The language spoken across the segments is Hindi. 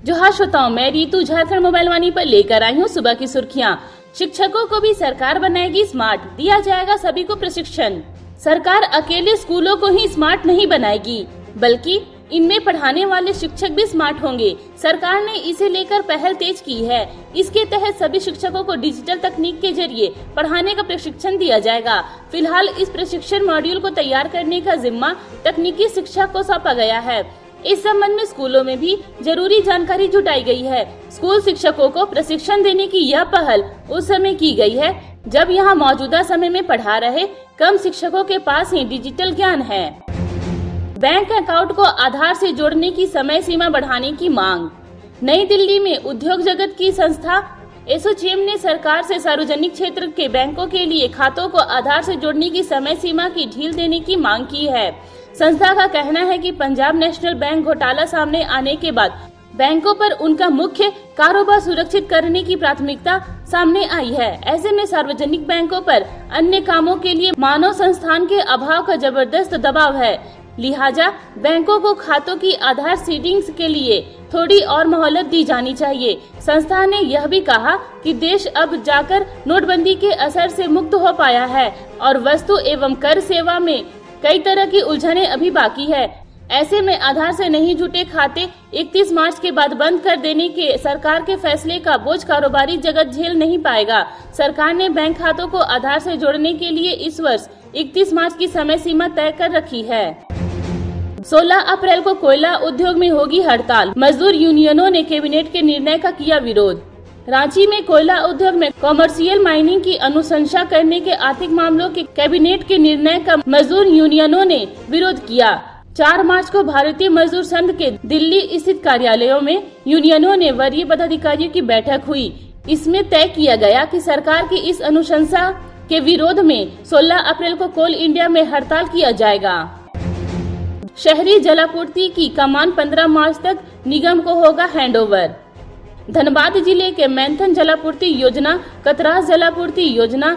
जोहार श्रोताओं, मैं रीतू झारखंड मोबाइल वाणी पर लेकर आई हूँ सुबह की सुर्खियाँ। शिक्षकों को भी सरकार बनाएगी स्मार्ट, दिया जाएगा सभी को प्रशिक्षण। सरकार अकेले स्कूलों को ही स्मार्ट नहीं बनाएगी, बल्कि इनमें पढ़ाने वाले शिक्षक भी स्मार्ट होंगे। सरकार ने इसे लेकर पहल तेज की है। इसके तहत सभी शिक्षकों को डिजिटल तकनीक के जरिए पढ़ाने का प्रशिक्षण दिया जाएगा। फिलहाल इस प्रशिक्षण मॉड्यूल को तैयार करने का जिम्मा तकनीकी शिक्षा को सौंपा गया है। इस संबंध में स्कूलों में भी जरूरी जानकारी जुटाई गई है। स्कूल शिक्षकों को प्रशिक्षण देने की यह पहल उस समय की गई है जब यहाँ मौजूदा समय में पढ़ा रहे कम शिक्षकों के पास ही डिजिटल ज्ञान है। बैंक अकाउंट को आधार से जोड़ने की समय सीमा बढ़ाने की मांग। नई दिल्ली में उद्योग जगत की संस्था एसोचैम ने सरकार से सार्वजनिक क्षेत्र के बैंकों के लिए खातों को आधार से जोड़ने की समय सीमा की ढील देने की मांग की है। संस्था का कहना है कि पंजाब नेशनल बैंक घोटाला सामने आने के बाद बैंकों पर उनका मुख्य कारोबार सुरक्षित करने की प्राथमिकता सामने आई है। ऐसे में सार्वजनिक बैंकों पर अन्य कामों के लिए मानव संस्थान के अभाव का जबरदस्त दबाव है। लिहाजा बैंकों को खातों की आधार सीडिंग्स के लिए थोड़ी और मोहलत दी जानी चाहिए। संस्था ने यह भी कहा कि देश अब जाकर नोटबंदी के असर से मुक्त हो पाया है और वस्तु एवं कर सेवा में कई तरह की उलझनें अभी बाकी है। ऐसे में आधार से नहीं जुटे खाते 31 मार्च के बाद बंद कर देने के सरकार के फैसले का बोझ कारोबारी जगत झेल नहीं पाएगा। सरकार ने बैंक खातों को आधार से जोड़ने के लिए इस वर्ष 31 मार्च की समय सीमा तय कर रखी है। 16 अप्रैल को कोयला उद्योग में होगी हड़ताल। मजदूर यूनियनों ने कैबिनेट के निर्णय का किया विरोध। रांची में कोयला उद्योग में कॉमर्शियल माइनिंग की अनुशंसा करने के आर्थिक मामलों के कैबिनेट के निर्णय का मजदूर यूनियनों ने विरोध किया। 4 मार्च को भारतीय मजदूर संघ के दिल्ली स्थित कार्यालयों में यूनियनों ने वरीय पदाधिकारियों की बैठक हुई। इसमें तय किया गया कि सरकार की इस अनुशंसा के विरोध में 16 अप्रैल को कोल इंडिया में हड़ताल किया जाएगा। शहरी जलापूर्ति की कमान 15 मार्च तक निगम को होगा हैंडओवर। धनबाद जिले के मैंथन जलापूर्ति योजना, कतरास जलापूर्ति योजना,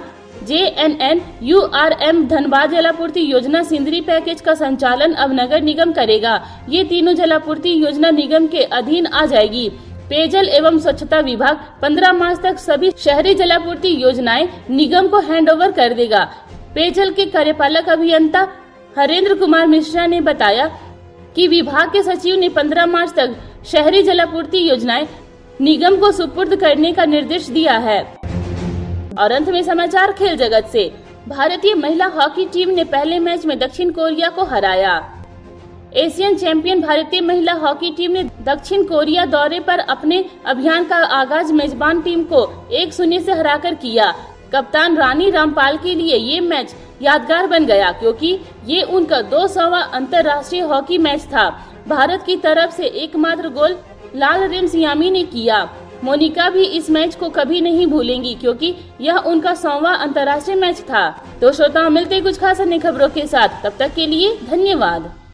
JNNURM धनबाद जलापूर्ति योजना सिंदरी पैकेज का संचालन अब नगर निगम करेगा। ये तीनों जलापूर्ति योजना निगम के अधीन आ जाएगी। पेयजल एवं स्वच्छता विभाग 15 मार्च तक सभी शहरी जलापूर्ति योजनाएं निगम को हैंडओवर कर देगा। पेयजल के कार्यपालक अभियंता हरेंद्र कुमार मिश्रा ने बताया कि विभाग के सचिव ने 15 मार्च तक शहरी जलापूर्ति योजनाएं निगम को सुपुर्द करने का निर्देश दिया है। और अंत में समाचार खेल जगत से। भारतीय महिला हॉकी टीम ने पहले मैच में दक्षिण कोरिया को हराया। एशियन चैंपियन भारतीय महिला हॉकी टीम ने दक्षिण कोरिया दौरे पर अपने अभियान का आगाज मेजबान टीम को 1-0 से हराकर किया। कप्तान रानी रामपाल के लिए ये मैच यादगार बन गया क्योंकि ये उनका 200वां अंतर्राष्ट्रीय हॉकी मैच था। भारत की तरफ से एकमात्र गोल लालरेम सियामी ने किया। मोनिका भी इस मैच को कभी नहीं भूलेंगी क्योंकि यह उनका 100वां अंतर्राष्ट्रीय मैच था। तो श्रोताओं, मिलते कुछ खास अन्य खबरों के साथ, तब तक के लिए धन्यवाद।